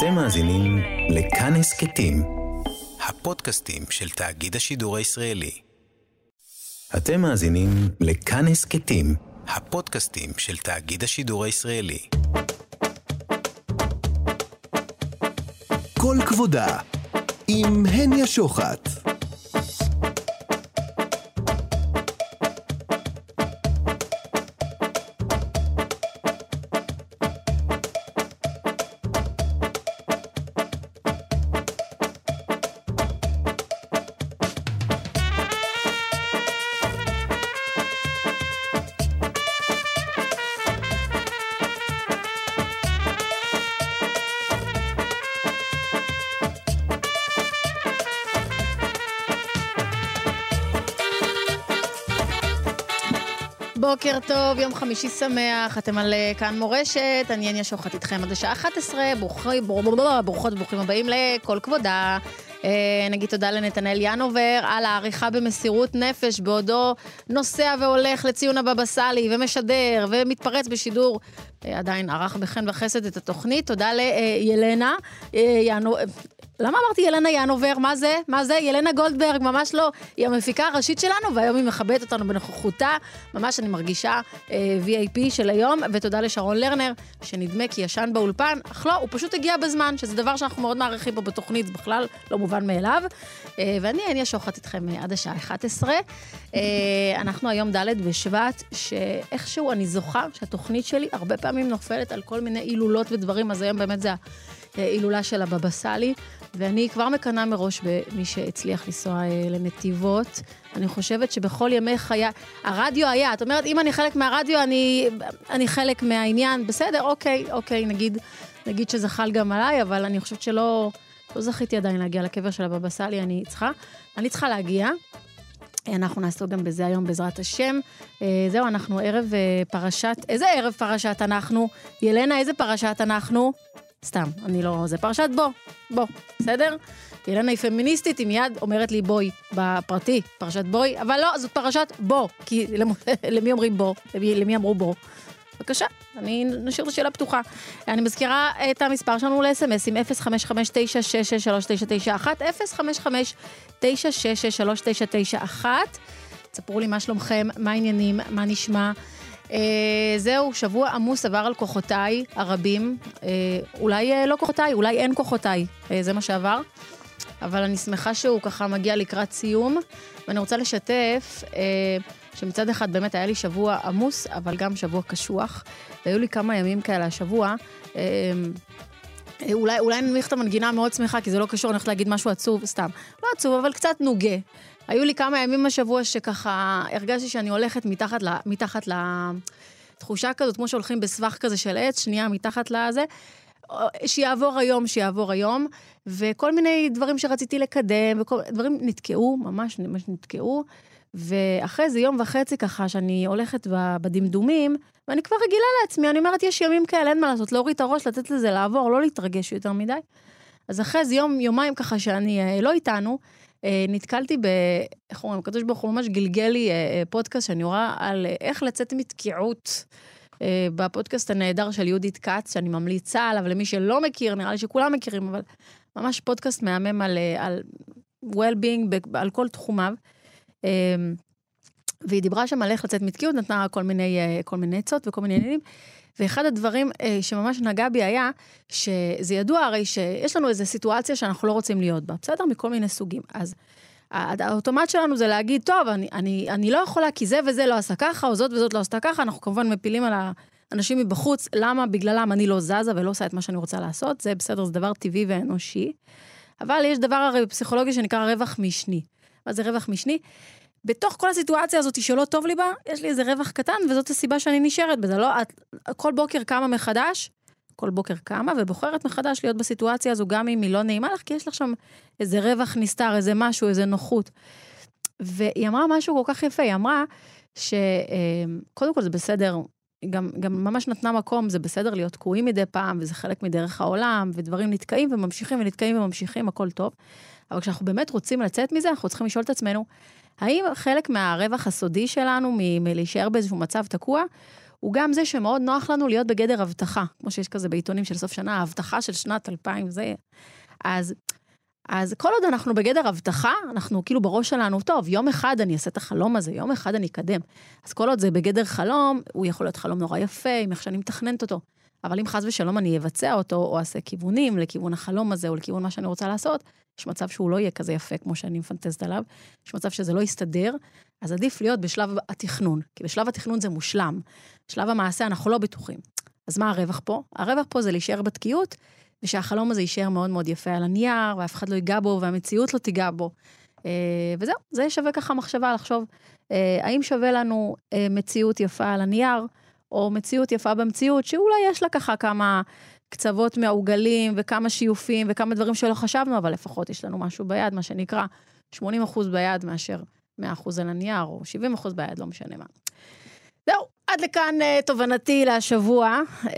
אתם מאזינים לכאן הסכתים, הפודקאסטים של תאגיד השידור הישראלי. אתם מאזינים לכאן הסכתים, הפודקאסטים של תאגיד השידור הישראלי. כל כבודה, עם הניה שוחט. בוקר טוב, יום חמישי שמח, אתם על כאן מורשת, אני הניה שוחט איתכם עד השעה 11, ברוכות וברוכים הבאים לכל כבודה. נגיד תודה לנתנאל ינובר על העריכה במסירות נפש, בעודו נוסע והולך לציון הבבא סאלי ומשדר ומתפרץ בשידור, עדיין ערך בחן וחסד את התוכנית. תודה לילנה למה אמרתי ילנה ינובר? מה זה? ילנה גולדברג, ממש לא. היא המפיקה הראשית שלנו, והיום היא מכבדת אותנו בנוכחותה. ממש אני מרגישה VIP של היום, ותודה לשרון לרנר, שנדמה כי ישן באולפן, אך לא, הוא פשוט הגיע בזמן, שזה דבר שאנחנו מאוד מעריכים פה בתוכנית, זה בכלל לא מובן מאליו. ואני הניה שוחט איתכם עד השעה 11. אנחנו היום ד' בשבט, שאיכשהו אני זוכה שהתוכנית שלי הרבה פעמים נופלת על כל מיני אילולות ודברים, אז היום באמת זה אילולה של הבבא סאלי, ואני כבר מקנה מראש במי שהצליח לנסוע לנתיבות. אני חושבת שבכל ימי חיי, הרדיו היה, את אומרת, אם אני חלק מהרדיו, אני חלק מהעניין, בסדר, אוקיי, נגיד שזה חל גם עליי, אבל אני חושבת שלא זכיתי עדיין להגיע לקבר של הבבא סאלי, אני צריכה להגיע. אנחנו נעסוק גם בזה היום בעזרת השם. זהו, אנחנו ערב פרשת, איזה ערב פרשת אנחנו? ילנה, איזה פרשת אנחנו? סתם, אני לא, זה פרשת בוא, בסדר? ילנה היא פמיניסטית, היא מיד אומרת לי בואי, בפרטי, פרשת בואי, אבל לא, זאת פרשת בוא, כי למי אומרים בוא? למי אמרו בוא? בבקשה, אני נשאיר את השאלה פתוחה. אני מזכירה את המספר שלנו ל-SMSים, 055-966-3991, 055-966-3991. תספרו לי מה שלומכם, מה העניינים, מה נשמע. זהו, שבוע עמוס עבר על כוחותיי הרבים, אולי לא כוחותיי, אולי אין כוחותיי, זה מה שעבר, אבל אני שמחה שהוא ככה מגיע לקראת סיום, ואני רוצה לשתף שמצד אחד באמת היה לי שבוע עמוס, אבל גם שבוע קשוח, והיו לי כמה ימים כאלה השבוע, אולי נמיך את המנגינה מאוד שמחה, כי זה לא קשור, אני הולכת להגיד משהו עצוב, סתם, לא עצוב, אבל קצת נוגה. היו לי כמה ימים השבוע שככה הרגשתי שאני הולכת מתחת לתחושה כזאת, כמו שהולכים בסבך כזה של עץ, שנייה מתחת לזה, שיעבור היום, וכל מיני דברים שרציתי לקדם, דברים נתקעו, ממש נתקעו, ואחרי זה יום וחצי ככה שאני הולכת בדמדומים, ואני כבר רגילה לעצמי, אני אומרת, יש ימים כאלה, אין מה לעשות, להוריד את הראש, לתת לזה לעבור, לא להתרגש יותר מדי. אז אחרי זה יומיים ככה שאני לא איתנו, נתקלתי איך אומרים, הקדוש ברוך הוא ממש גלגל לי פודקאסט שאני רואה על איך לצאת מתקיעות בפודקאסט הנהדר של יהודית קץ, שאני ממליצה עליו למי שלא מכיר, נראה לי שכולם מכירים, אבל ממש פודקאסט מהמם על well-being, על כל תחומיו, והיא דיברה שם על איך לצאת מתקיעות, נתנה כל מיני עצות וכל מיני עניינים, ואחד הדברים שממש נגע בי היה, שזה ידוע הרי שיש לנו איזו סיטואציה שאנחנו לא רוצים להיות בה, בסדר? מכל מיני סוגים. אז האוטומט שלנו זה להגיד, טוב, אני לא יכולה, כי זה וזה לא עשה ככה, או זאת וזאת לא עשתה ככה, אנחנו כמובן מפילים על האנשים מבחוץ, למה? בגללם אני לא זזה ולא עושה את מה שאני רוצה לעשות, זה בסדר, זה דבר טבעי ואנושי, אבל יש דבר הרי פסיכולוגי שנקרא רווח משני. מה זה רווח משני? בתוך כל הסיטואציה הזאת שלא טוב לי בה, יש לי איזה רווח קטן, וזאת הסיבה שאני נשארת בזה. לא, כל בוקר קמה מחדש, ובוחרת מחדש להיות בסיטואציה הזו, גם אם היא לא נעימה לך, כי יש לך שם איזה רווח נסתר, איזה משהו, איזה נוחות. והיא אמרה משהו כל כך יפה, היא אמרה שקודם כל זה בסדר, גם ממש נתנה מקום, זה בסדר להיות תקועים מדי פעם, וזה חלק מדרך העולם, ודברים נתקעים וממשיכים ונתקעים וממשיכים, הכל טוב. אבל כשאנחנו באמת רוצים לצאת מזה, אנחנו צריכים לשאול את עצמנו, האם חלק מהרווח הסודי שלנו, מלהישאר באיזשהו מצב תקוע, הוא גם זה שמאוד נוח לנו להיות בגדר הבטחה, כמו שיש כזה בעיתונים של סוף שנה, ההבטחה של שנת 2000, זה... אז כל עוד אנחנו בגדר הבטחה, אנחנו כאילו בראש שלנו, טוב, יום אחד אני אעשה את החלום הזה, יום אחד אני אקדם. אז כל עוד זה בגדר חלום, הוא יכול להיות חלום נורא יפה, עם איך שאני מתכננת אותו. אבל אם חס ושלום אני אבצע אותו, או אעשה כיוונים לכיוון החלום הזה, או לכיוון מה שאני רוצה לעשות, יש מצב שהוא לא יהיה כזה יפה, כמו שאני מפנטזת עליו, יש מצב שזה לא יסתדר, אז עדיף להיות בשלב התכנון, כי בשלב התכנון זה מושלם. בשלב המעשה אנחנו לא בטוחים. אז מה הרווח פה? הרווח פה זה להישאר בתקיעות, ושהחלום הזה יישאר מאוד מאוד יפה על הנייר, ואף אחד לא ייגע בו, והמציאות לא תיגע בו. וזהו, זה שווה ככה מחשבה לחשוב, האם שווה לנו מציאות יפה על הנייר, או מציאות יפה במציאות, שאולי יש לה ככה כמה קצוות מעוגלים, וכמה שיופים, וכמה דברים שלא חשבנו, אבל לפחות יש לנו משהו ביד, מה שנקרא 80% ביד מאשר 100% על הנייר, או 70% ביד, לא משנה מה. זהו, עד לכאן תובנתי להשבוע,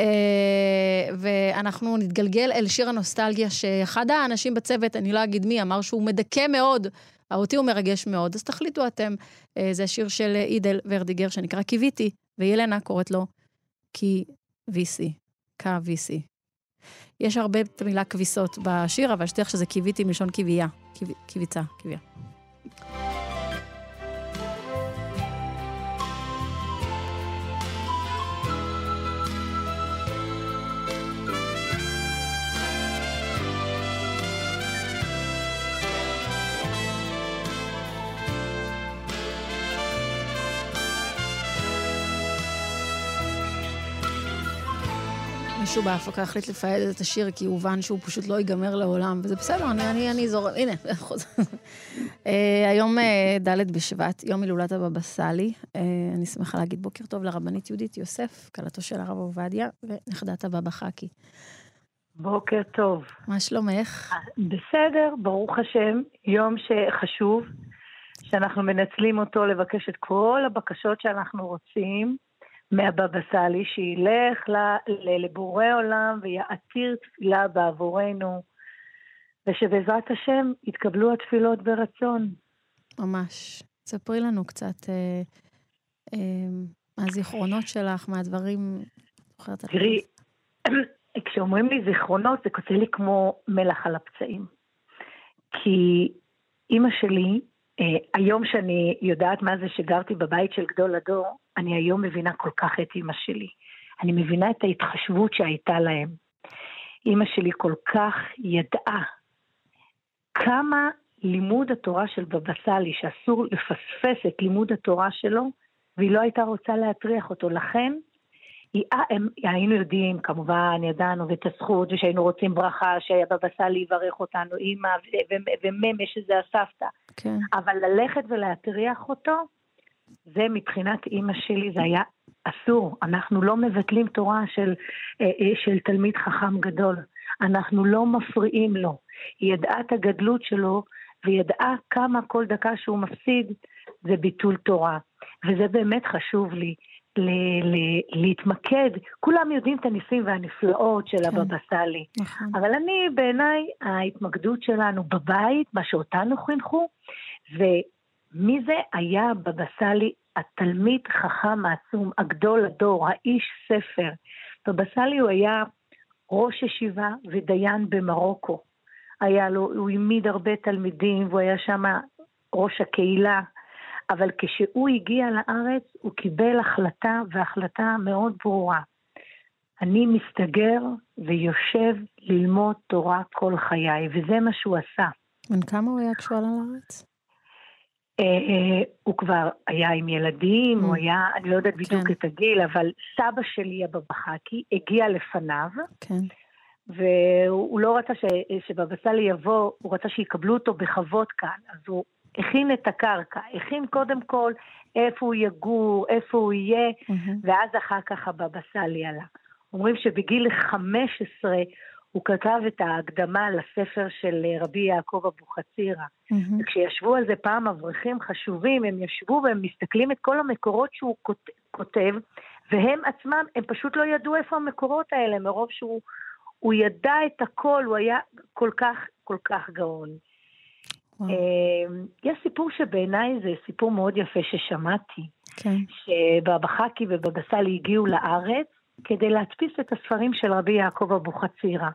ואנחנו נתגלגל אל שיר הנוסטלגיה, שאחד האנשים בצוות, אני לא אגיד מי, אמר שהוא מדכא מאוד, אותי הוא מרגש מאוד, אז תחליטו אתם, זה השיר של אידל ורדיגר, שנקרא קיוויתי, וילנה קוראת לו קיוויסי, קוויסי. יש הרבה מילה כביסות בשיר, אבל שתיך שזה קיוויתי מלשון קיוויה, קיוויצה, קיוויה. מישהו בהפקה החליט לפעד את השיר, כי הוא הובן שהוא פשוט לא ייגמר לעולם, וזה בסדר, אני זורם, הנה, היום ד' בשבט, יום הילולת הבבא סאלי, אני שמחה להגיד בוקר טוב לרבנית יהודית יוסף, כלתו של הרב עובדיה, ונכדת הבבא חכי. בוקר טוב. מה שלומך? בסדר, ברוך השם, יום שחשוב, שאנחנו מנצלים אותו לבקש את כל הבקשות שאנחנו רוצים, מהבבא סאלי, שילך לבורא עולם ויעתיר תפילה בעבורנו, ושבעזרת השם יתקבלו התפילות ברצון. ממש. ספרי לנו קצת מהזיכרונות שלך, מהדברים. תראי, כשאומרים לי זיכרונות, זה קוצא לי כמו מלח על הפצעים. כי אמא שלי, היום שאני יודעת מה זה שגרתי בבית של גדול הדור, אני היום מבינה כל כך את אמא שלי. אני מבינה את ההתחשבות שהייתה להם. אמא שלי כל כך ידעה כמה לימוד התורה של בבא סאלי, שאסור לפספס את לימוד התורה שלו, והיא לא הייתה רוצה להטריח אותו. לכן, היינו יודעים, כמובן, ידענו ואת הזכות, ושהיינו רוצים ברכה, שבבא סאלי יברך אותנו, אמא וממה שזה הסבתא. כן. אבל ללכת ולהטריח אותו, זה מבחינת אמא שלי, זה היה אסור. אנחנו לא מבטלים תורה של תלמיד חכם גדול. אנחנו לא מפריעים לו. היא ידעה את הגדלות שלו, וידעה כמה כל דקה שהוא מפסיד, זה ביטול תורה. וזה באמת חשוב לי, להתמקד. כולם יודעים את הניסים והנפלאות של הבבא סאלי. נכון. אבל בעיניי, ההתמקדות שלנו בבית, מה שאותנו חינכו, ומי זה היה בבא סאלי, התלמיד חכם העצום, הגדול הדור, האיש ספר. בבא סאלי הוא היה ראש ישיבה ודיין במרוקו. הוא העמיד הרבה תלמידים, והוא היה שם ראש הקהילה. אבל כשהוא הגיע לארץ, הוא קיבל החלטה, והחלטה מאוד ברורה. אני מסתגר ויושב ללמוד תורה כל חיי, וזה מה שהוא עשה. בן כמה הוא היה כשהוא עלה לארץ? הוא כבר היה עם ילדים, הוא היה, אני לא יודעת בדיוק את הגיל, אבל סבא שלי הבבא חכי הגיע לפניו, והוא לא רצה שבבא סאלי יבוא, הוא רצה שיקבלו אותו בכבוד כאן, אז הוא הכין את הקרקע, הכין קודם כל איפה הוא יגור, איפה הוא יהיה, ואז אחר כך הבבא סאלי עלה. אומרים שבגיל 15 הוא כתב את ההקדמה לספר של רבי יעקב אבוחצירא. וכשישבו על זה פעם אברכים חשובים, הם ישבו והם מסתכלים את כל המקורות שהוא כותב, והם עצמם, הם פשוט לא ידעו איפה המקורות האלה, מרוב שהוא ידע את הכל, הוא היה כל כך גאון. יש סיפור שבעיניי זה סיפור מאוד יפה ששמעתי. כן. שבבא חכי ובבא סאלי הגיעו לארץ, כדי להדפיס את הספרים של רבי יעקב אבוחצירא.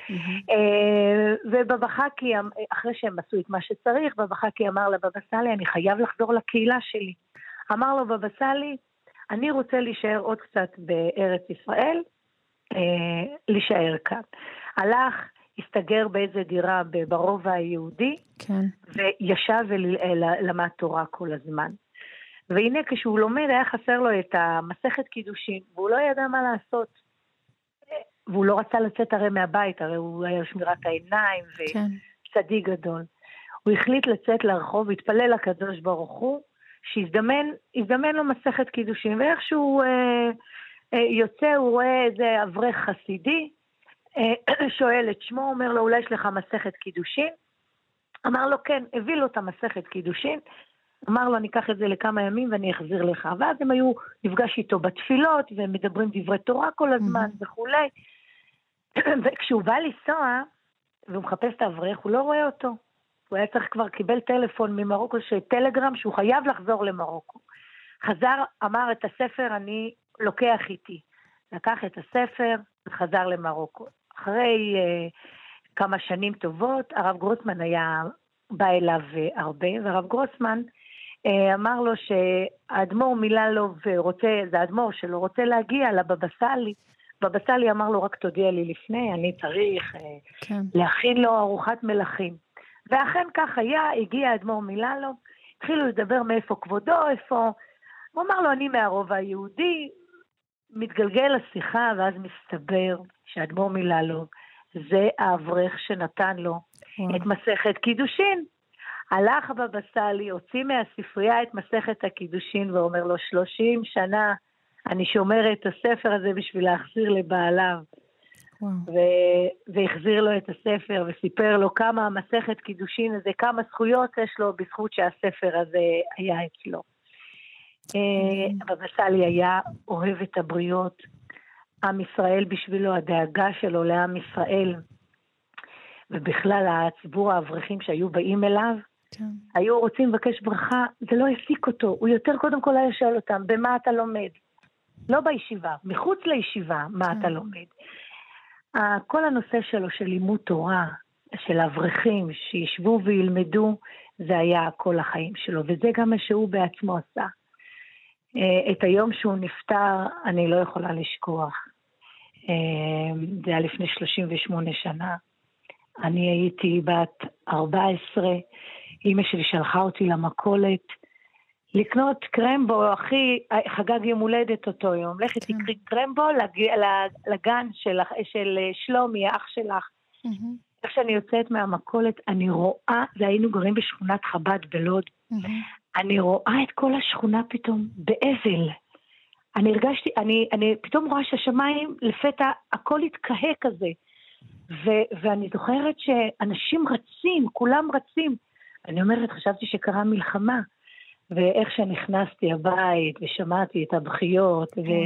ובבא חכי, אחרי שהם עשו את מה שצריך, בבא חכי אמר לבבא סאלי, אני חייב לחזור לקהילה שלי. אמר לו בבא סאלי, אני רוצה להישאר עוד קצת בארץ ישראל, להישאר כאן. הלך, הסתגר באיזה דירה ברובע היהודי, כן. וישב ולמד תורה כל הזמן. והנה כשהוא לומד היה חסר לו את המסכת קידושין, והוא לא ידע מה לעשות. והוא לא רצה לצאת הרי מהבית, הרי הוא היה שמירת העיניים וצדיק גדול. הוא החליט לצאת לרחוב, התפלל לקדוש ברוך הוא, שהזדמן לו מסכת קידושין, ואיכשהו יוצא, הוא רואה איזה אברך חסידי, שואל את שמו, אומר לו, אולי יש לך מסכת קידושין? אמר לו, כן, הביא לו את המסכת קידושין, אמר לו, אני אקח את זה לכמה ימים ואני אחזיר לך. ואז הם היו נפגש איתו בתפילות, והם מדברים דברי תורה כל הזמן וכולי. וכשהוא בא לנסוע, והוא מחפש את האברך, הוא לא רואה אותו. הוא היה צריך כבר קיבל טלפון ממרוקו, טלגרם שהוא חייב לחזור למרוקו. חזר, אמר את הספר, אני לוקח איתי. לקח את הספר וחזר למרוקו. אחרי כמה שנים טובות, הרב גרוסמן בא אליו הרבה, והרב גרוסמן אמר לו שהאדמו"ר מיללוב זה האדמו"ר שלו, רוצה להגיע לבבא סאלי. בבא סאלי אמר לו, רק תודיע לי לפני, אני צריך להכין לו ארוחת מלכים. ואכן כך היה, הגיע האדמו"ר מיללוב, התחילו לדבר מאיפה כבודו, איפה, הוא אמר לו, אני מהרובע היהודי, מתגלגל לשיחה, ואז מסתבר שהאדמו"ר מיללוב, זה האברך שנתן לו את מסכת קידושין. הלך בבא סאלי, הוציא מהספרייה את מסכת הקידושין, ואומר לו, 30 שנה אני שומר את הספר הזה בשביל להחזיר לבעליו. והחזיר לו את הספר, וסיפר לו כמה המסכת קידושין הזה, כמה זכויות יש לו בזכות שהספר הזה היה אצלו. בבא סאלי היה אוהב את הבריות, עם ישראל בשבילו, הדאגה שלו לעם ישראל, ובכלל הציבור האברכים שהיו באים אליו, היו רוצים לבקש ברכה, זה לא הפסיק אותו, הוא יותר קודם כל היה שואל אותם, במה אתה לומד? לא בישיבה, מחוץ לישיבה, מה אתה לומד? כל הנושא שלו של לימוד תורה, של האברכים שישבו וילמדו, זה היה כל החיים שלו, וזה גם מה שהוא בעצמו עשה. את היום שהוא נפטר, אני לא יכולה לשכוח. זה היה לפני 38 שנה. אני הייתי בת 14, אמא שלי שלחה אותי למכולת, לקנות קרמבו, אחי חגג יום הולדת אותו יום, לכי תקרי קרמבו לגן של שלומי, האח שלך. איך שאני יוצאת מהמכולת, אני רואה, זה היינו גרים בשכונת חב"ד בלוד, אני רואה את כל השכונה פתאום באבל. אני הרגשתי, אני פתאום רואה שהשמיים לפתע הכל התקהה כזה. ואני זוכרת שאנשים רצים, כולם רצים. אני אומרת, חשבתי שקרה מלחמה. ואיך שנכנסתי הבית ושמעתי את הבכיות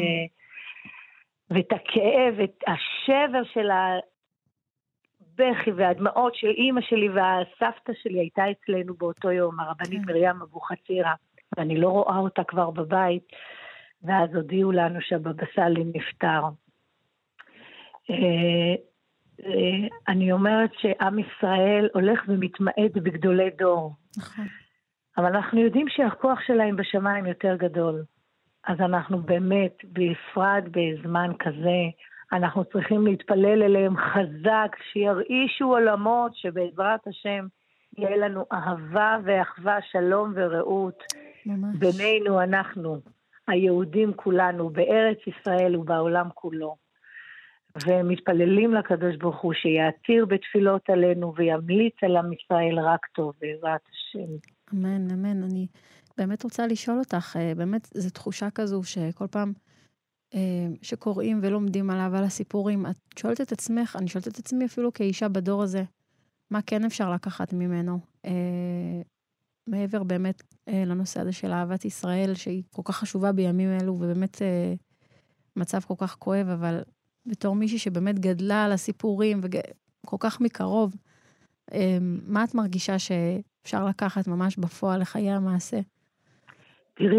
ואת הכאב, את השבר של הבכי והדמעות של אמא שלי והסבתא שלי הייתה אצלנו באותו יום, הרבנית מרים אבוחצירא, ואני לא רואה אותה כבר בבית, ואז הודיעו לנו שהבבא סאלי נפטר. אני אומרת שעם ישראל הולך ומתמעט בגדולי דור. נכון. אבל אנחנו יודעים שהכוח שלהם בשמיים יותר גדול. אז אנחנו באמת, בפרט בזמן כזה, אנחנו צריכים להתפלל אליהם חזק, שירעישו עולמות, שבעזרת השם יהיה לנו אהבה ואחווה, שלום ורעות. ממש. בינינו אנחנו, היהודים כולנו, בארץ ישראל ובעולם כולו. ומתפללים לקדוש ברוך הוא שיעתיר בתפילות עלינו וימליץ על עם ישראל רק טוב בעזרת השם. אמן, אמן. אני באמת רוצה לשאול אותך, באמת זו תחושה כזו שכל פעם שקוראים ולומדים עליו, על הסיפורים, את שואלת את עצמך, אני שואלת את עצמי אפילו כאישה בדור הזה, מה כן אפשר לקחת ממנו? מעבר באמת לנושא הזה של אהבת ישראל, שהיא כל כך חשובה בימים אלו, ובאמת מצב כל כך כואב, אבל בתור מישהי שבאמת גדלה על הסיפורים, וכל כך מקרוב, מה את מרגישה שאפשר לקחת ממש בפועל לחיי המעשה? תראי,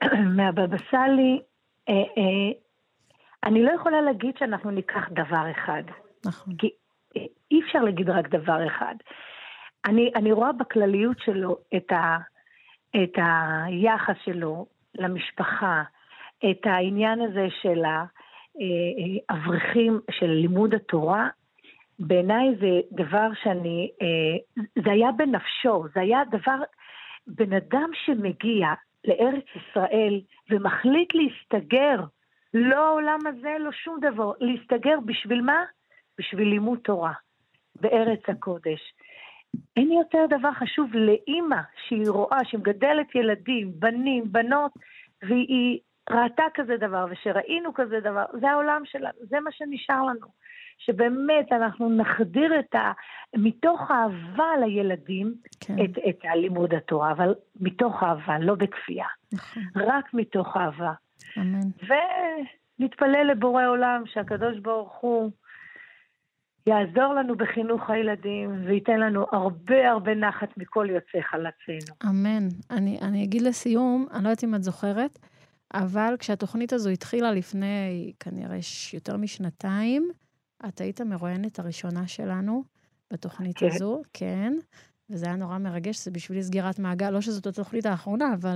מהבבא סאלי, אני לא יכולה להגיד שאנחנו ניקח דבר אחד. נכון. כי אי אפשר להגיד רק דבר אחד. אני רואה בכלליות שלו את היחס שלו למשפחה, את העניין הזה של האברכים של לימוד התורה. בעיניי זה דבר זה היה בנפשו, זה היה דבר, בן אדם שמגיע לארץ ישראל ומחליט להסתגר, לא העולם הזה, לא שום דבר, להסתגר בשביל מה? בשביל לימוד תורה בארץ הקודש. אין יותר דבר חשוב לאמא שהיא רואה, שמגדלת ילדים, בנים, בנות, והיא ראתה כזה דבר, ושראינו כזה דבר, זה העולם שלנו, זה מה שנשאר לנו. שבאמת אנחנו נחדיר מתוך אהבה לילדים, כן. את הלימוד התורה, אבל מתוך אהבה, לא בכפייה. נכון. רק מתוך אהבה. אמן. ונתפלל לבורא עולם שהקדוש ברוך הוא יעזור לנו בחינוך הילדים, וייתן לנו הרבה הרבה נחת מכל יוצא חלצינו. אמן. אני אגיד לסיום, אני לא יודעת אם את זוכרת, אבל כשהתוכנית הזו התחילה לפני כנראה יותר משנתיים, את היית המרואיינת הראשונה שלנו בתוכנית כן. הזו, כן, וזה היה נורא מרגש, זה בשבילי סגירת מעגל, לא שזאת התוכנית האחרונה, אבל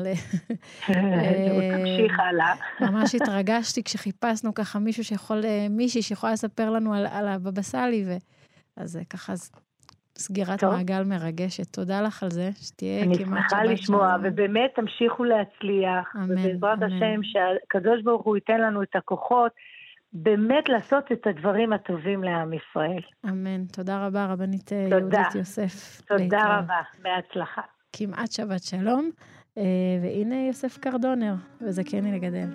תמשיך הלאה. ממש התרגשתי כשחיפשנו ככה מישהי שיכולה לספר לנו על הבבא סאלי, אז זה ככה סגירת טוב. מעגל מרגשת. תודה לך על זה, שתהיה אני כמעט שמחה שבת לשמוע, שלום. ובאמת תמשיכו להצליח, אמן, ובעזרת אמן. השם שהקדוש ברוך הוא ייתן לנו את הכוחות, באמת לעשות את הדברים הטובים לעם ישראל. אמן. תודה רבה, רבנית תודה. יהודית יוסף. תודה להתראות. רבה, בהצלחה. כמעט שבת שלום, והנה יוסף קרדונר, וזכני לגדל.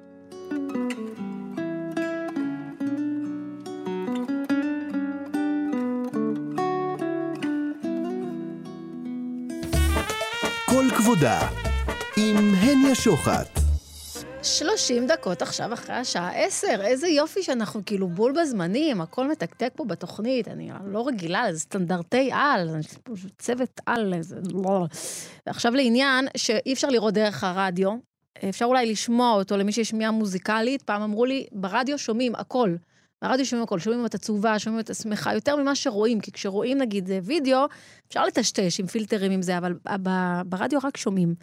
כל כבודה, עם הניה שוחט. 30 דקות עכשיו אחרי השעה 10, איזה יופי שאנחנו כאילו בול בזמנים, הכל מתקתק פה בתוכנית, אני לא רגילה, זה סטנדרטי על, צוות על, לא. עכשיו לעניין שאי אפשר לראות דרך הרדיו, אפשר אולי לשמוע אותו למי שישמיע מוזיקלית, פעם אמרו לי, ברדיו שומעים הכל, ברדיו שומעים הכל, שומעים את הצובה, שומעים את השמחה, יותר ממה שרואים, כי כשרואים נגיד וידאו, אפשר לטשטש עם פילטרים עם זה, אבל ברדיו רק שומעים.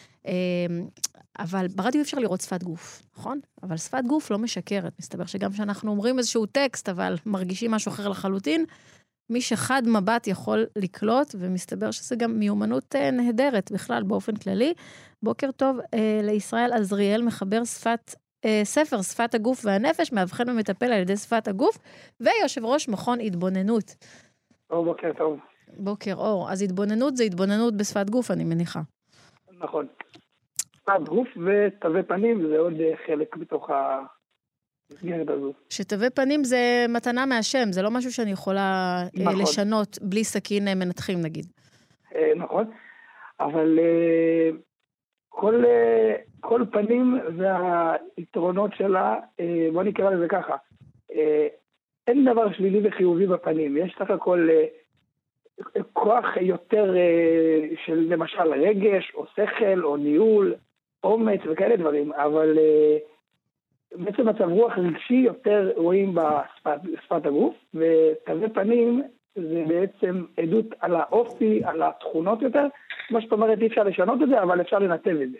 אבל ברדיו אפשר לראות שפת גוף, נכון? אבל שפת גוף לא משקרת. מסתבר שגם שאנחנו אומרים איזשהו טקסט, אבל מרגישים משהו אחר לחלוטין, מי שחד מבט יכול לקלוט, ומסתבר שזה גם מיומנות נהדרת בכלל באופן כללי. בוקר טוב לישראל עזריאל, מחבר ספר שפת הגוף והנפש, מאבחן ומטפל על ידי שפת הגוף, ויושב ראש מכון התבוננות. בוקר טוב. בוקר אור. אז התבוננות זה התבוננות בשפת גוף, אני מניחה. נכון. שפת גוף ותווי פנים זה עוד חלק בתוך המסגרת הזו. שתווי פנים זה מתנה מהשם, זה לא משהו שאני יכולה נכון. לשנות בלי סכין מנתחים נגיד. נכון, אבל כל פנים והיתרונות שלה, בוא נקרא לזה ככה, אין דבר שלילי וחיובי בפנים, יש סך הכל כוח יותר של למשל רגש או שכל או ניהול, אומץ וכאלה דברים, אבל בעצם מצב רוח רגשי יותר רואים בשפת הגוף, ותווי פנים זה בעצם עדות על האופי, על התכונות יותר, כמו שאת אומרת אי אפשר לשנות את זה, אבל אפשר לנתב את זה.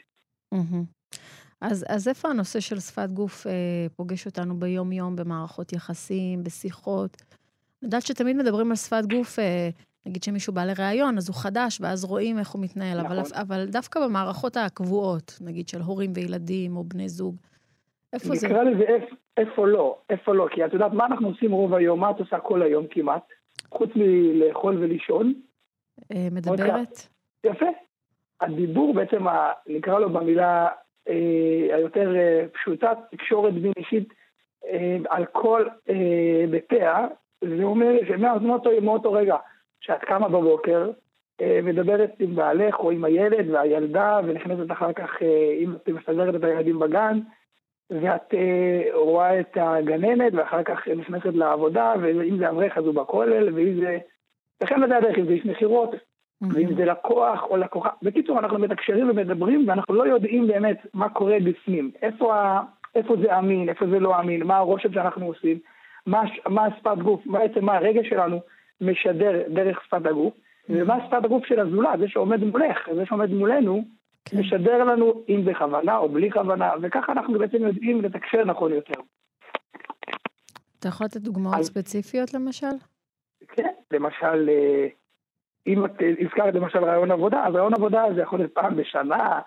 אז איפה הנושא של שפת גוף פוגש אותנו ביום יום, במערכות יחסים, בשיחות? אני יודעת שתמיד מדברים על שפת גוף, נגיד שמישהו בא לראיון, אז הוא חדש, ואז רואים איך הוא מתנהל, נכון. אבל דווקא במערכות הקבועות, נגיד של הורים וילדים או בני זוג, איפה זה? נקרא לזה איפה לא, כי את יודעת מה אנחנו עושים רוב היום, מה את עושה כל היום כמעט, חוץ מלאכול ולישון? מדברת? יפה. הדיבור בעצם, נקרא לו במילה היותר פשוטה, תקשורת בין אישית על כל ביתיה, זה אומר שמאותו רגע שאת קמה בבוקר, מדברת עם בעלך או עם הילד והילדה, ונכנסת אחר כך, אם את מסתדרת את הילדים בגן, ואת רואה את הגננת, ואחר כך נכנסת לעבודה, ואם זה אברך אז הוא בכולל, ואם זה... לכן לדעת איך זה יש מחירות, ואם זה לקוח או לקוחה. בקיצור, אנחנו מתקשרים ומדברים, ואנחנו לא יודעים באמת מה קורה בפנים. איפה זה אמין, איפה זה לא אמין, מה הרושם שאנחנו עושים, מה שפת גוף, בעצם מה הרגש שלנו משדר דרך שפת הגוף, ומה שפת הגוף של הזולת, זה שעומד מולך, זה שעומד מולנו, משדר לנו אם זה כוונה או בלי כוונה, וככה אנחנו בעצם יודעים לתקשר נכון יותר. אתה יכול לתת דוגמאות ספציפיות למשל? כן, למשל, אם את הזכרת למשל רעיון עבודה, אז רעיון עבודה זה יכול להיות פעם בשנה,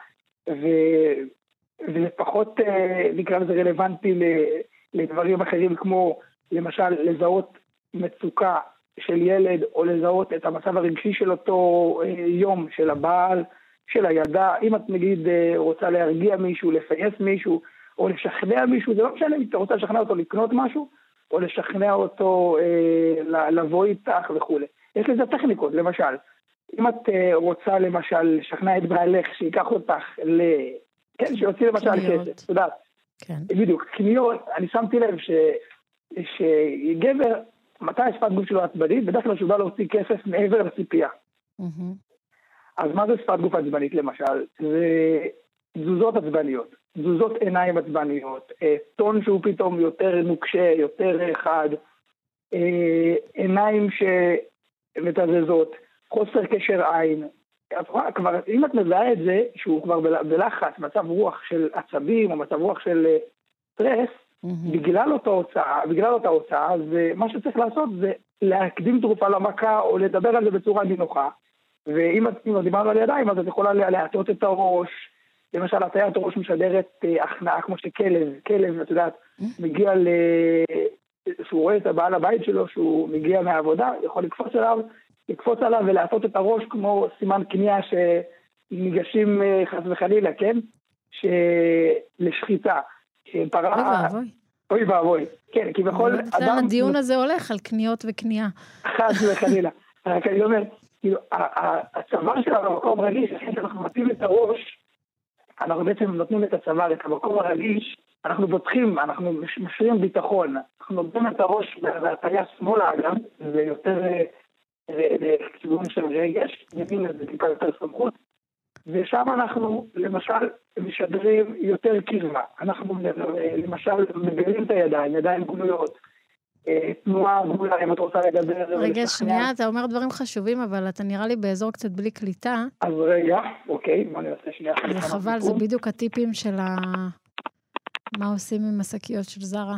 וזה פחות נקרא לזה רלוונטי לדברים אחרים, כמו למשל לזהות מצוקה של ילד, או לזהות את המצב הרגשי של אותו יום, של הבעל, של הילדה. אם את נגיד רוצה להרגיע מישהו, לפייס מישהו, או לשכנע מישהו, זה לא משנה אם אתה רוצה לשכנע אותו לקנות משהו, או לשכנע אותו לבוא איתך וכו'. יש לזה טכניקות, למשל. אם את רוצה למשל לשכנע את בעלך שיקח אותך כן, שיוציא למשל כסף, אתה יודעת. כן. בדיוק, קניות, אני שמתי לב שגבר, מתי שפת גוף שלו עצבנית, בדרך כלל שהוא בא להוציא כסף מעבר לציפייה. אז מה זה שפת גוף עצבנית למשל? זה תזוזות עצבניות, תזוזות עיניים עצבניות, טון שהוא פתאום יותר נוקשה, יותר חד, עיניים שמתזזות, חוסר קשר עין. כבר, אם את מזהה את זה, שהוא כבר בלחץ, מצב רוח של עצבים או מצב רוח של סטרס, בגלל אותה הוצאה, אז מה שצריך לעשות זה להקדים תרופה למכה או לדבר על זה בצורה נינוחה. ואם דיברנו על ידיים, אז את יכולה להטות את הראש, למשל, הטיית הראש משדרת הכנעה, כמו כלב, את יודעת, מגיע שהוא רואה את הבעל הבית שלו, שהוא מגיע מהעבודה, יכול לקפוץ עליו ולהטות את הראש כמו סימן קנייה שניגשים חס וחלילה, כן? לשחיטה. אוי ואבוי. כן, כי בכל אדם... הדיון הזה הולך על קניות וקנייה. חס וחלילה. רק אני אומר, הצוואר שלנו במקום רגיש, אנחנו מתאים את הראש, אנחנו בעצם נותנים את הצוואר, את המקום הרגיש, אנחנו בוטחים, אנחנו משרים ביטחון, אנחנו נותנים את הראש והטיה שמאלה אגב, זה יותר לכיוון של רגש, ימין לזה טיפה יותר סמכות, ושם אנחנו למשל משדרים יותר קרבה, אנחנו למשל מגלים את הידיים, ידיים גלויות, תנועה גבולה, אם את רוצה לדבר. רגע, שנייה, אתה אומר דברים חשובים, אבל אתה נראה לי באזור קצת בלי קליטה. אז רגע, אוקיי, בוא נעשה שנייה. זה חבל, זה בדיוק הטיפים של מה עושים עם השקיות של זרה.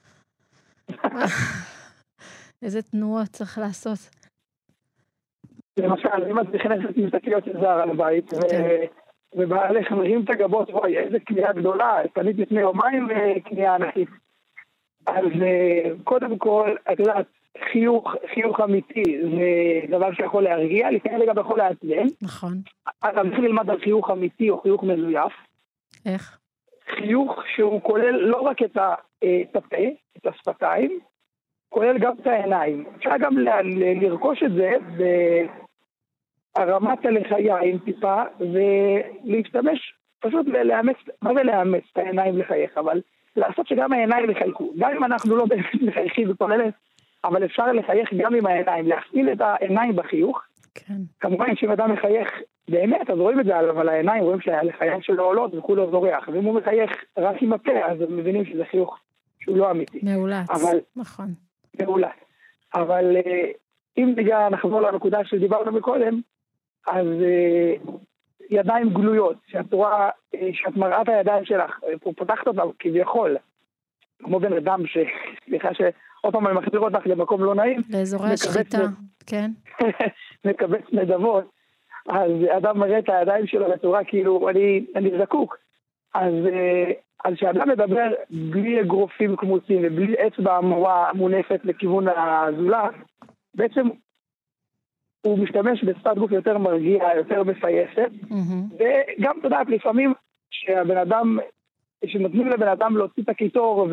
איזה תנועות צריך לעשות. למשל, אם את נכנסת עם שקיות של זרה לבית, ובעלך מרים את הגבות, וואי, איזה קנייה גדולה, פנית לפני יומיים קנייה ענקית. אז קודם כל, את יודעת, חיוך אמיתי זה דבר שיכול להרגיע, לפעמים זה גם יכול לעצבן. נכון. אתה צריך ללמד על חיוך אמיתי או חיוך מזויף. איך? חיוך שהוא כולל לא רק את הפה, את השפתיים, כולל גם את העיניים. אפשר גם לרכוש את זה בהרמת הלחיים טיפה, ולהשתמש, פשוט לאמץ, מה זה לאמץ את העיניים לחייך, אבל לעשות שגם העיניים לחייכו. גם אם אנחנו לא באמת מחייכים בכל אלה, אבל אפשר לחייך גם עם העיניים, להכפיל את העיניים בחיוך. כן. כמובן שאם אדם מחייך באמת, אז רואים את זה, אבל העיניים רואים שהלחיים שלו עולות וכולו זורח. ואם הוא מחייך רק עם הפה, אז מבינים שזה חיוך שהוא לא אמיתי. מעולץ, אבל, נכון. מעולץ. אבל אם ניגע נחזור לנקודה שדיברנו מקודם, אז ידיים גלויות, שאת מראה את הידיים שלך, פותחת אותה כביכול, כמו בן אדם סליחה שעוד פעם אני מחזיר אותך למקום לא נעים. לאזורי השחיטה, כן. מקבץ נדבות, אז אדם מראה את הידיים שלו בצורה כאילו, אני זקוק. אז שאדם מדבר בלי אגרופים כמוסים ובלי אצבע מונפת לכיוון הזולה, בעצם הוא משתמש בשפת גוף יותר מרגיע, יותר מפייסת, וגם אתה יודעת, לפעמים שהבן אדם, שנותנים לבן אדם להוציא את הקיטור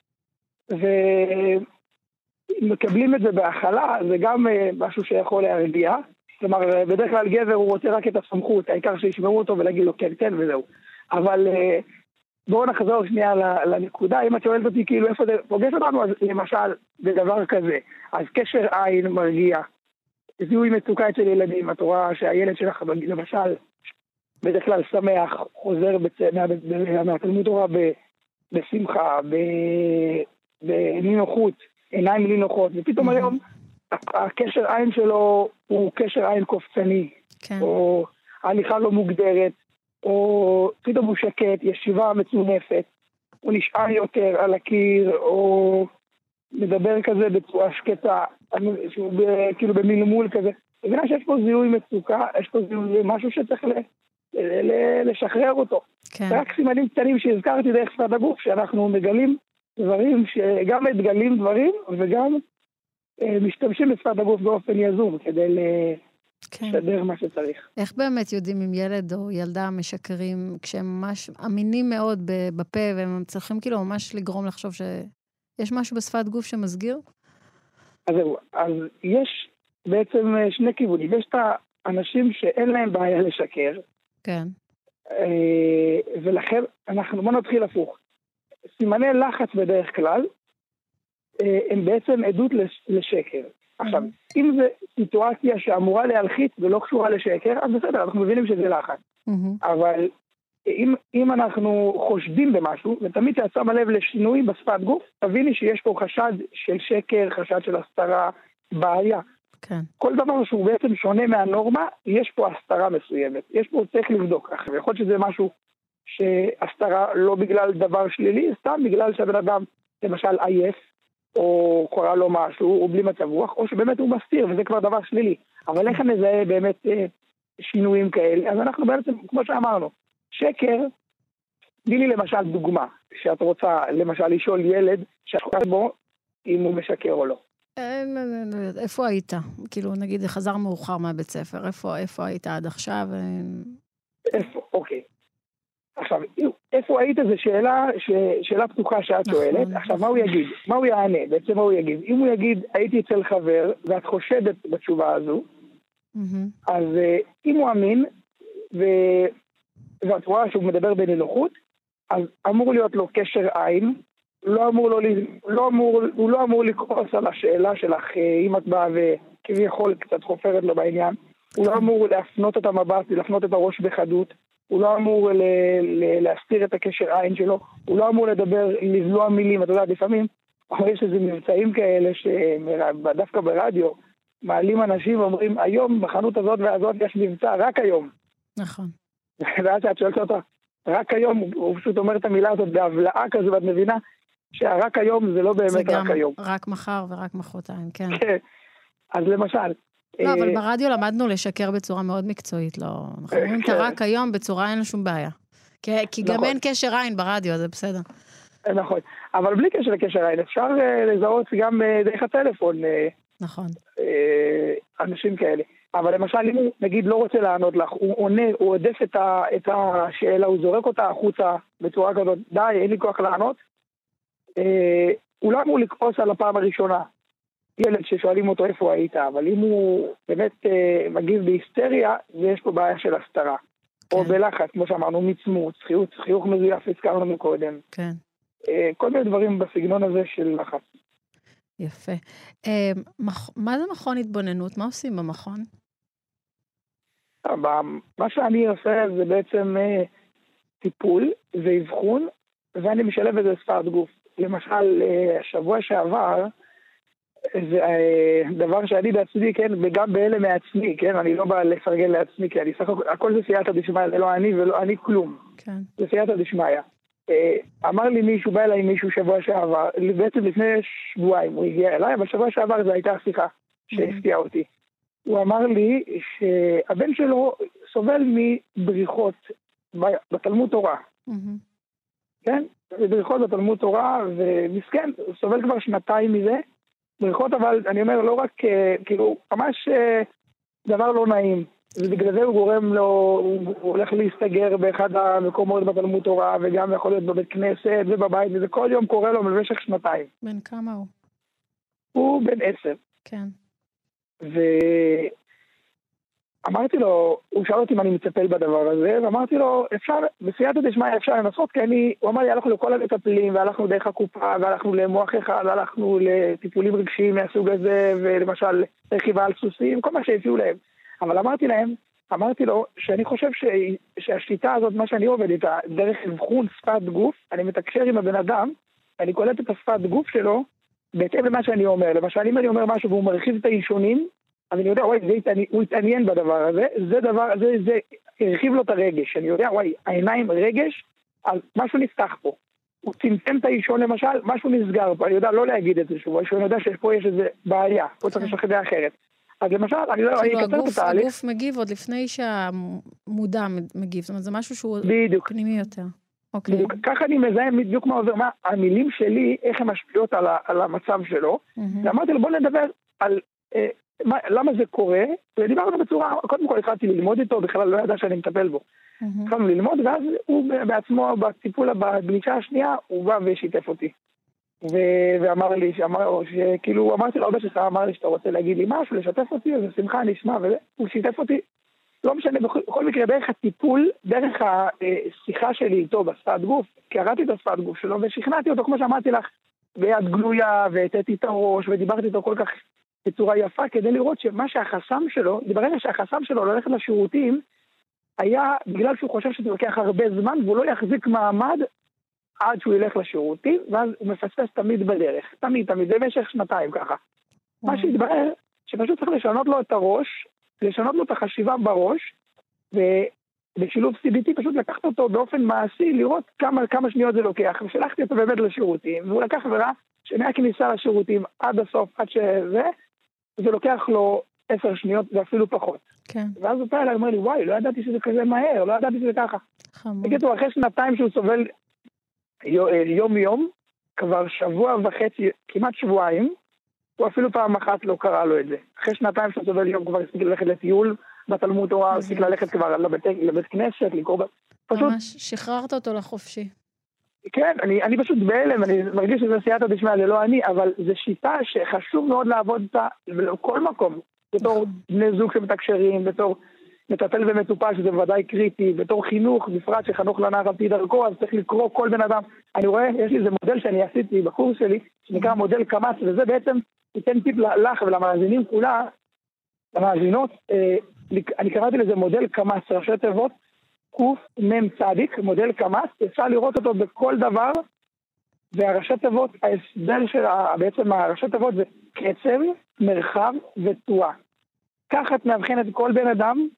ומקבלים את זה בהכלה, זה גם משהו שיכול להרגיע. כלומר, בדרך כלל גבר הוא רוצה רק את הסמכות, העיקר שישמעו אותו ולהגיד לו כן, כן וזהו. אבל בואו נחזור שנייה לנקודה, אם את שואלת אותי כאילו איפה זה פוגש אותנו, אז למשל בדבר כזה, אז קשר עין מרגיע, זיהוי מצוקה אצל ילדים, את רואה שהילד שלך, למשל, בדרך כלל שמח, חוזר מהתלמוד תורה בשמחה, בנינוחות, עיניים נינוחות, ופתאום היום הקשר עין שלו הוא קשר עין קופצני, או הליכה לא מוגדרת, או פתאום הוא שקט, ישיבה מצונפת, הוא נשאר יותר על הקיר, או מדבר כזה בצורה שקטה, כאילו במלמול כזה. אני מבינה שיש פה זיהוי מצוקה, יש פה זיהוי משהו שצריך לשחרר אותו. רק סימנים קטנים שהזכרתי דרך שפת הגוף, שאנחנו מגלים דברים, שגם מתגלים דברים, וגם משתמשים בשפת הגוף באופן יזום, כדי לשדר מה שצריך. איך באמת יודעים אם ילד או ילדה משקרים, כשהם ממש אמינים מאוד בפה, והם צריכים כאילו ממש לגרום לחשוב שיש משהו בשפת גוף שמסגיר? אז זהו, אז יש בעצם שני כיוונים. יש את האנשים שאין להם בעיה לשקר. כן. ולכן בוא נתחיל הפוך. סימני לחץ בדרך כלל, הם בעצם עדות לשקר. עכשיו, אם זו סיטואציה שאמורה להלחיץ ולא קשורה לשקר, אז בסדר, אנחנו מבינים שזה לחץ. אבל אם אנחנו חושדים במשהו, ותמיד תעצם הלב לשינוי בשפת גוף, תביני שיש פה חשד של שקר, חשד של הסתרה, בעיה. כן. כל דבר שהוא בעצם שונה מהנורמה, יש פה הסתרה מסוימת. יש פה צריך לבדוק. יכול להיות שזה משהו שהסתרה לא בגלל דבר שלילי, סתם בגלל שהבן אדם למשל עייף, או קורה לו משהו, או בלי מצב רוח, או שבאמת הוא מסתיר, וזה כבר דבר שלילי. אבל איך נזהה באמת שינויים כאלה? אז אנחנו בעצם, כמו שאמרנו, שקר, תני לי למשל דוגמה, שאת רוצה למשל לשאול ילד, שחוקר בו אם הוא משקר או לא. איפה היית? כאילו, נגיד, חזר מאוחר מהבית ספר, איפה היית עד עכשיו? אוקיי. עכשיו, איפה היית זו שאלה פתוחה שאת שואלת. עכשיו, מה הוא יגיד? מה הוא יענה? בעצם מה הוא יגיד? אם הוא יגיד, הייתי אצל חבר, ואת חושדת בתשובה הזו, אז אם הוא אמין, ואת רואה שהוא מדבר בנינוחות, אז אמור להיות לו קשר עין, הוא לא אמור לקרוס על השאלה שלך, אם את באה וכביכול קצת חופרת לו בעניין, הוא לא אמור להפנות את המבט, להפנות את הראש בחדות, הוא לא אמור להסתיר את הקשר עין שלו, הוא לא אמור לדבר, לבלוע מילים, אתה יודע, לפעמים, אבל יש איזה מבצעים כאלה שדווקא ברדיו, מעלים אנשים ואומרים, היום בחנות הזאת והזאת יש מבצע, רק היום. נכון. ואז שאת שואלת אותה, רק היום, הוא פשוט אומר את המילה הזאת בהבלעה כזו, ואת מבינה שהרק היום זה לא באמת רק היום. זה גם רק מחר ורק מחרתיים, כן. אז למשל, לא, אבל ברדיו למדנו לשקר בצורה מאוד מקצועית, לא. אנחנו אומרים את הרק היום בצורה אין שום בעיה. כי גם אין קשר עין ברדיו, זה בסדר. נכון, אבל בלי קשר לקשר עין, אפשר לזהות גם דרך הטלפון. נכון. אנשים כאלה. אבל למשל, אם הוא נגיד לא רוצה לענות לך, הוא עונה, הוא עודף את השאלה, הוא זורק אותה החוצה בצורה כזאת, די, אין לי כוח לענות, הוא לא אמור לקפוץ על הפעם הראשונה. ילד ששואלים אותו איפה היית, אבל אם הוא באמת מגיב בהיסטריה, יש פה בעיה של הסתרה. או בלחץ, כמו שאמרנו, מצמוץ, חיוך מזויף, הזכרנו לנו קודם. כן. כל מיני דברים בסגנון הזה של לחץ. יפה. מה זה מכון התבוננות? מה עושים במכון? מה שאני עושה זה בעצם טיפול ואבחון, ואני משלב את זה שפת גוף. למשל, השבוע שעבר, זה דבר שאני בעצמי, כן, וגם באלה מעצמי, כן, אני לא בא לפרגן לעצמי, כי הכל זה סייעתא דשמיא, זה לא אני ולא אני כלום. כן. זה סייעתא דשמיא. אמר לי מישהו, בא אליי מישהו שבוע שעבר, בעצם לפני שבועיים הוא הגיע אליי, אבל שבוע שעבר זו הייתה שיחה שהפתיעה אותי. הוא אמר לי שהבן שלו סובל מבריחות בתלמוד תורה. כן? בריחות בתלמוד תורה, ומסכן, הוא סובל כבר שנתיים מזה. בריחות, אבל אני אומר, לא רק, כאילו, ממש דבר לא נעים. ובגלל זה הוא גורם לו, הוא הולך להסתגר באחד המקומות בתלמוד תורה, וגם יכול להיות בבית כנסת ובבית, וזה כל יום קורה לו במשך שנתיים. בן כמה הוא? הוא בן 10. כן. אמרתי לו, הוא שאל אותי אם אני מצפל בדבר הזה, ואמרתי לו, אפשר, בסייעתא דשמיא אפשר לנסות, כי הוא אמר לי, הלכנו לכל המטפלים, והלכנו דרך הקופה, והלכנו למוח אחד, והלכנו לטיפולים רגשיים מהסוג הזה, ולמשל רכיבה על סוסים, כל מה שהביאו להם. אבל אמרתי לו, שאני חושב שהשיטה הזאת, מה שאני עובד איתה, דרך אבחון שפת גוף, אני מתקשר עם הבן אדם, אני קולט את השפת גוף שלו, בהתאם למה שאני אומר. למשל, אם אני אומר משהו והוא מרחיב את האישונים, אז אני יודע, וואי, הוא התעניין בדבר הזה, זה הרחיב לו את הרגש. אני יודע, וואי, העיניים רגש, אז משהו נפתח פה. הוא צמצם את האישון למשל, משהו נסגר פה, אני יודע לא להגיד את זה שוב, אני יודע שפה יש איזה בעיה, פה צריך לשחק את אחרת. אז למשל, אני אקצר את התהליך. הגוף מגיב עוד לפני שהמודע מגיב, זאת אומרת, זה משהו שהוא פנימי יותר. בדיוק, ככה אני מזהה בדיוק מה עובר, מה המילים שלי, איך הן משפיעות על המצב שלו, ואמרתי לו, בוא נדבר על למה זה קורה, ודיברנו בצורה, קודם כל התחלתי ללמוד איתו, בכלל לא ידע שאני מטפל בו. התחלנו ללמוד, ואז הוא בעצמו, בטיפול, בפגישה השנייה, הוא בא ושיתף אותי. ואמר לי, כאילו, אמרתי לו, אמר לי שאתה רוצה להגיד לי משהו, לשתף אותי, אז שמחה, אני אשמע, והוא שיתף אותי. לא משנה, בכל מקרה, דרך הטיפול, דרך השיחה שלי איתו בשפת גוף, קראתי את השפת גוף שלו, ושכנעתי אותו, כמו שאמרתי לך, ביד גלויה, והתתי את הראש, ודיברתי איתו כל כך בצורה יפה, כדי לראות שמה שהחסם שלו, ברגע שהחסם שלו ללכת לשירותים, היה בגלל שהוא חושב שזה לוקח הרבה זמן, והוא לא יחזיק מעמד עד שהוא ילך לשירותים, ואז הוא מפספס תמיד בדרך. תמיד, זה במשך שנתיים ככה. מה שהתברר, שפשוט צריך לשנות לו את הראש, לשנות לו את החשיבה בראש, ובשילוב CBT פשוט לקחת אותו באופן מעשי, לראות כמה שניות זה לוקח, ושלחתי אותו באמת לשירותים, והוא לקח וראה שמהכניסה לשירותים עד הסוף, עד שזה, זה לוקח לו 10 שניות ואפילו פחות. כן. ואז הוא פעם אליי, אומר לי, וואי, לא ידעתי שזה כזה מהר, לא ידעתי שזה ככה. בקיצור, אחרי שנתיים שהוא סובל יום, כבר שבוע וחצי, כמעט שבועיים, הוא אפילו פעם אחת לא קרא לו את זה. אחרי שנתיים שהוא סובל יום, כבר הספיק ללכת לטיול, בתלמוד תורה, הספיק ללכת כבר לבית כנסת, לקרוא... ממש, שחררת אותו לחופשי. כן, אני פשוט בהלם, אני מרגיש שזה סייעתא דשמיא, זה לא אני, אבל זו שיטה שחשוב מאוד לעבוד אותה בכל מקום, בתור בני זוג שמתקשרים, בתור מטפל ומטופל, שזה בוודאי קריטי, בתור חינוך, בפרט שחנוך לנער על פי דרכו, אז צריך לקרוא כל בן אדם. אני רואה, יש לי איזה מודל שאני עשיתי בקורס שלי, שנקרא מודל קמ"ץ, וזה בעצם ייתן טיפ לך ולמאזינים כולה, למאזינות, אני קראתי לזה מודל קמ"ץ, ראשי תיבות, קמ"צ, מודל קמ"ץ, אפשר לראות אותו בכל דבר, והראשי תיבות, ההסבר של בעצם הראשי תיבות זה קצב, מרחב ותנועה. ככה את מאבחנת כל בן אדם,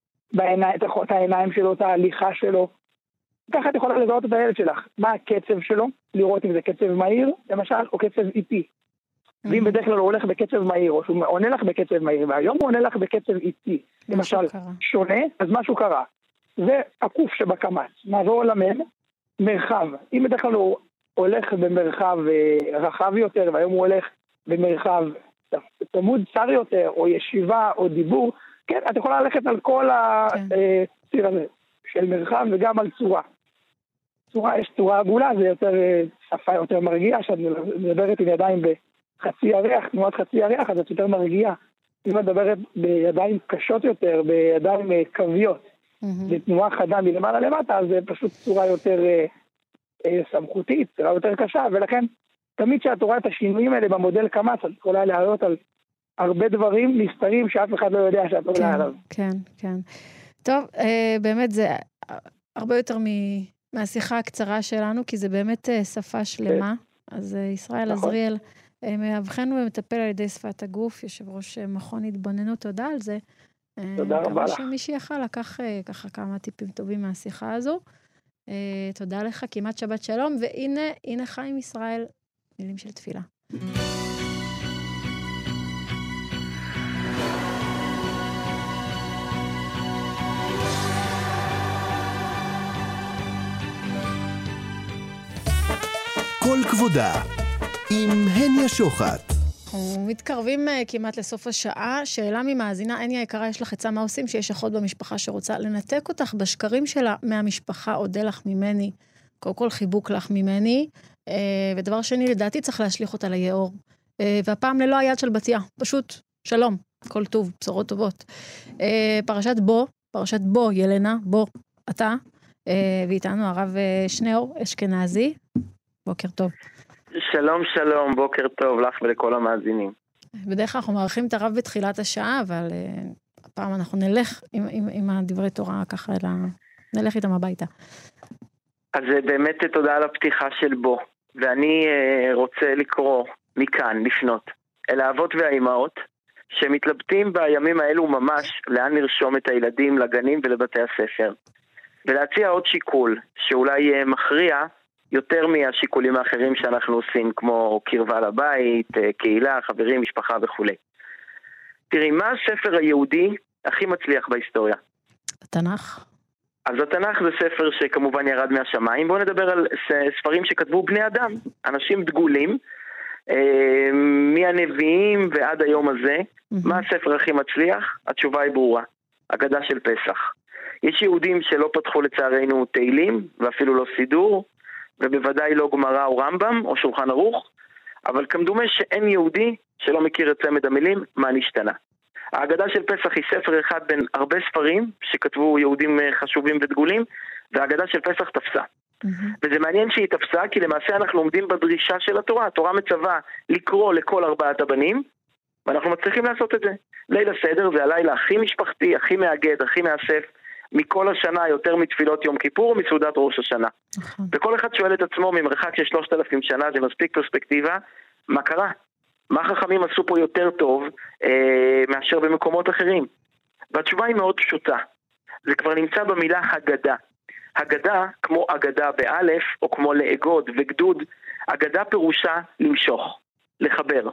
את העיניים שלו, את ההליכה שלו, ככה את יכולה לזהות את הילד שלך, מה הקצב שלו, לראות אם זה קצב מהיר, למשל, או קצב איטי. ואם בדרך כלל הוא הולך בקצב מהיר, או שהוא עונה לך בקצב מהיר, והיום הוא עונה לך בקצב איטי, למשל, שונה, אז משהו קרה. זה הקוף שבקמ"ץ. נעבור למם, מרחב. אם בדרך כלל הוא הולך במרחב רחב יותר, והיום הוא הולך במרחב תמוד צר יותר, או ישיבה, או דיבור, כן, את יכולה ללכת על כל הציר הזה של מרחב, וגם על צורה. יש צורה עגולה, זה יותר שפה יותר מרגיעה, שאת מדברת עם ידיים בחצי ירח, תנועת חצי ירח, אז את יותר מרגיעה. אם את מדברת בידיים קשות יותר, בידיים קוויות, בתנועה חדה מלמעלה למטה, אז זה פשוט צורה יותר סמכותית, צורה יותר קשה, ולכן תמיד שאת רואה את השינויים האלה במודל קמ"ץ, את יכולה להעלות על הרבה דברים נסתרים שאף אחד לא יודע שאת עולה עליו. כן, כן. טוב, באמת זה הרבה יותר מהשיחה הקצרה שלנו, כי זה באמת שפה שלמה. אז ישראל עזריאל מאבחן ומטפל על ידי שפת הגוף, יושב ראש מכון התבוננות, תודה על זה. תודה רבה לך. שמי שיכל לקח ככה כמה טיפים טובים מהשיחה הזו. תודה לך, כמעט שבת שלום, והנה חיים ישראל, מילים של תפילה. כל כבודה, עם הניה שוחט. אנחנו מתקרבים כמעט לסוף השעה. שאלה ממאזינה, הניה יקרה, יש לך עצה מה עושים שיש אחות במשפחה שרוצה לנתק אותך בשקרים שלה מהמשפחה, עודה לך ממני, קודם כל חיבוק לך ממני, ודבר שני, לדעתי צריך להשליך אותה ליאור, והפעם ללא היד של בתיה, פשוט שלום. כל טוב, בשורות טובות. פרשת בו, ילנה, בו, אתה, ואיתנו הרב שניאור אשכנזי. בוקר טוב. שלום, בוקר טוב לך ולכל המאזינים. בדרך כלל אנחנו מארחים את הרב בתחילת השעה, אבל הפעם אנחנו נלך עם הדברי תורה ככה, נלך איתם הביתה. אז באמת תודה על הפתיחה של בו, ואני רוצה לקרוא מכאן, לפנות, אל האבות והאימהות, שמתלבטים בימים האלו ממש לאן לרשום את הילדים לגנים ולבתי הספר, ולהציע עוד שיקול שאולי מכריע יותר מהשיקולים האחרים שאנחנו עושים, כמו קרבה לבית, קהילה, חברים, משפחה וכו'. תראי, מה הספר היהודי הכי מצליח בהיסטוריה? התנ"ך. אז התנ"ך זה ספר שכמובן ירד מהשמיים. בואו נדבר על ספרים שכתבו בני אדם, אנשים דגולים, מהנביאים ועד היום הזה. מה הספר הכי מצליח? התשובה היא ברורה, אגדה של פסח. יש יהודים שלא פתחו לצערנו תהילים, ואפילו לא סידור, ובוודאי לא גמרא או רמב"ם או שולחן ערוך, אבל כמדומה שאין יהודי שלא מכיר את צמד המילים מה נשתנה. האגדה של פסח היא ספר אחד בין הרבה ספרים שכתבו יהודים חשובים ודגולים, והאגדה של פסח תפסה. וזה מעניין שהיא תפסה, כי למעשה אנחנו עומדים בדרישה של התורה. התורה מצווה לקרוא לכל 4 הבנים, ואנחנו מצליחים לעשות את זה. ליל הסדר זה הלילה הכי משפחתי, הכי מאגד, הכי מאסף, מכל השנה, יותר מתפילות יום כיפור ומסעודת ראש השנה. וכל אחד שואל את עצמו ממרחק של 3,000 שנה, זה מספיק פרספקטיבה, מה קרה? מה חכמים עשו פה יותר טוב מאשר במקומות אחרים? והתשובה היא מאוד פשוטה. זה כבר נמצא במילה הגדה. הגדה, כמו אגדה באלף, או כמו לאגוד וגדוד, אגדה פירושה למשוך, לחבר.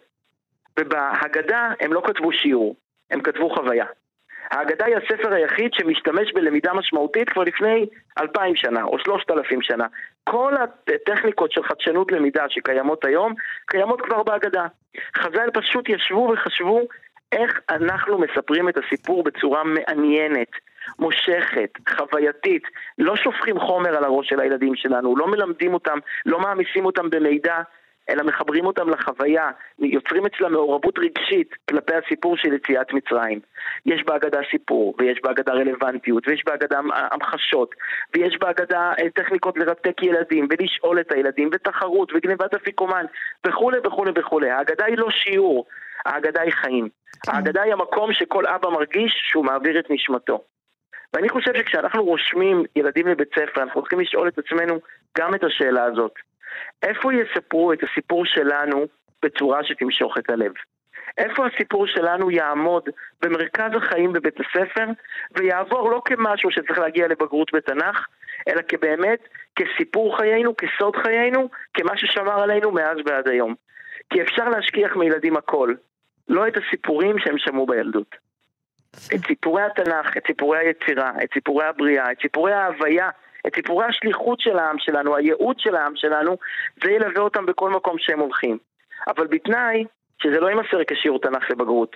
ובהגדה הם לא כתבו שיעור, הם כתבו חוויה. ההגדה היא הספר היחיד שמשתמש בלמידה משמעותית כבר לפני 2,000 שנה או 3,000 שנה. כל הטכניקות של חדשנות למידה שקיימות היום, קיימות כבר בהגדה. חז"ל פשוט ישבו וחשבו איך אנחנו מספרים את הסיפור בצורה מעניינת, מושכת, חווייתית. לא שופכים חומר על הראש של הילדים שלנו, לא מלמדים אותם, לא מעמיסים אותם במידע, אלא מחברים אותם לחוויה, יוצרים אצלה מעורבות רגשית כלפי הסיפור של יציאת מצרים. יש בהגדה סיפור, ויש בהגדה רלוונטיות, ויש בהגדה המחשות, ויש בהגדה טכניקות לרתק ילדים, ולשאול את הילדים, ותחרות, וגנבת אפיקומן, וכו' וכו' וכו'. ההגדה היא לא שיעור, ההגדה היא חיים. ההגדה היא המקום שכל אבא מרגיש שהוא מעביר את נשמתו. ואני חושב שכשאנחנו רושמים ילדים לבית ספר, אנחנו צריכים לשאול את עצמנו גם את השאלה הזאת. איפה יספרו את הסיפור שלנו בצורה שתמשוך את הלב? איפה הסיפור שלנו יעמוד במרכז החיים בבית הספר, ויעבור לא כמשהו שצריך להגיע לבגרות בתנ"ך, אלא כבאמת כסיפור חיינו, כסוד חיינו, כמה ששמר עלינו מאז ועד היום. כי אפשר להשכיח מילדים הכל, לא את הסיפורים שהם שמעו בילדות. את סיפורי התנ"ך, את סיפורי היצירה, את סיפורי הבריאה, את סיפורי ההוויה, את סיפורי השליחות של העם שלנו, הייעוד של העם שלנו, זה ילווה אותם בכל מקום שהם הולכים. אבל בתנאי שזה לא יימסר כשיעור תנ"ך לבגרות,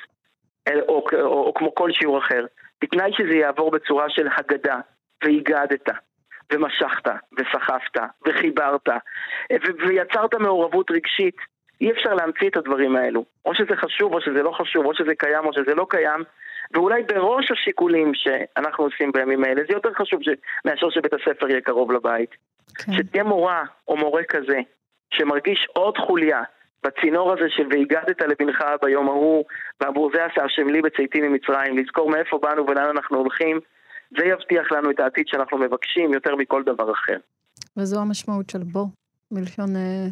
או כמו כל שיעור אחר. בתנאי שזה יעבור בצורה של הגדה, והגדת, ומשכת, וסחפת, וחיברת, ויצרת מעורבות רגשית. אי אפשר להמציא את הדברים האלו. או שזה חשוב, או שזה לא חשוב, או שזה קיים, או שזה לא קיים. ואולי בראש השיקולים שאנחנו עושים בימים האלה, זה יותר חשוב מאשר שבית הספר יהיה קרוב לבית. כן. שתהיה מורה או מורה כזה, שמרגיש עוד חוליה בצינור הזה של והגדת לבנך ביום ההוא, ועבור זה עשה השם לי בצאתי ממצרים, לזכור מאיפה באנו ולאן אנחנו הולכים, זה יבטיח לנו את העתיד שאנחנו מבקשים יותר מכל דבר אחר. וזו המשמעות של בו, מלשון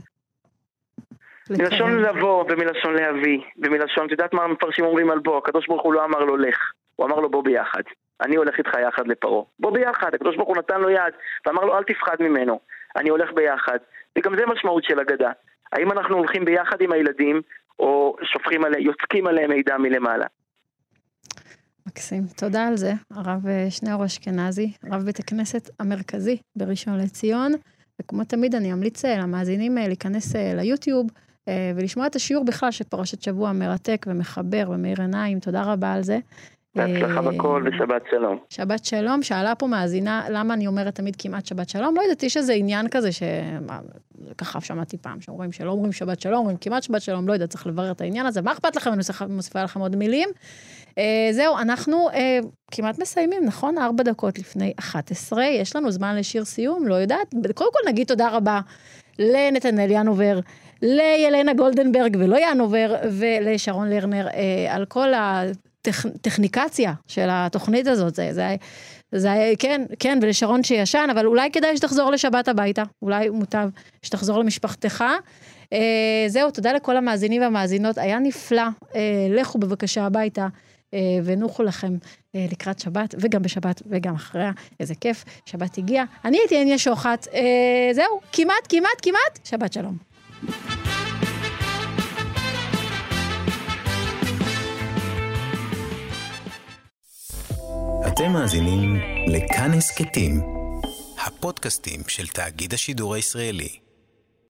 לבוא ומלשון להביא, ומלשון, תדעת מה המפרשים אומרים על בו? הקדוש ברוך הוא לא אמר לו לך, הוא אמר לו בוא ביחד. אני הולך איתך יחד לפרעה. בוא ביחד, הקדוש ברוך הוא נתן לו יד, ואמר לו אל תפחד ממנו, אני הולך ביחד. וגם זה משמעות של אגדה. האם אנחנו הולכים ביחד עם הילדים, או יוצקים עליהם מידע מלמעלה? מקסים, תודה על זה. הרב שניאור אשכנזי, רב בית הכנסת המרכזי בראשון לציון, וכמו תמיד אני אמליץ למאזינים להיכנס ליוטיוב, ולשמוע את השיעור בכלל של פרשת שבוע מרתק ומחבר ומאיר עיניים. תודה רבה על זה. בהצלחה בכל ושבת שלום. שבת שלום, שאלה פה מאזינה, למה אני אומרת תמיד כמעט שבת שלום? לא ידעתי שזה עניין כזה ככה שמעתי פעם, שאומרים שלא אומרים שבת שלום, אומרים כמעט שבת שלום, לא יודע, צריך לברר את העניין הזה. מה אכפת לכם? אני מוסיפה לכם עוד מילים. זהו, אנחנו כמעט מסיימים, נכון? 4 דקות לפני 11, יש לנו זמן לשיר סיום, לא יודעת. קודם כל נגיד תודה רבה לנתנאל ינובר, לילנה גולדנברג ולא ינובר, ולשרון לרנר על כל הטכניקציה של התוכנית הזאת. זה כן, ולשרון שישן, אבל אולי כדאי שתחזור לשבת הביתה, אולי מוטב שתחזור למשפחתך. זהו, תודה לכל המאזינים והמאזינות, היה נפלא, לכו בבקשה הביתה, ונוחו לכם לקראת שבת, וגם בשבת וגם אחריה, איזה כיף, שבת הגיע. אני הייתי הניה שוחט, זהו, כמעט, שבת שלום. אתם מאזינים לכאן הסכתים, הפודקאסטים של תאגיד השידור הישראלי.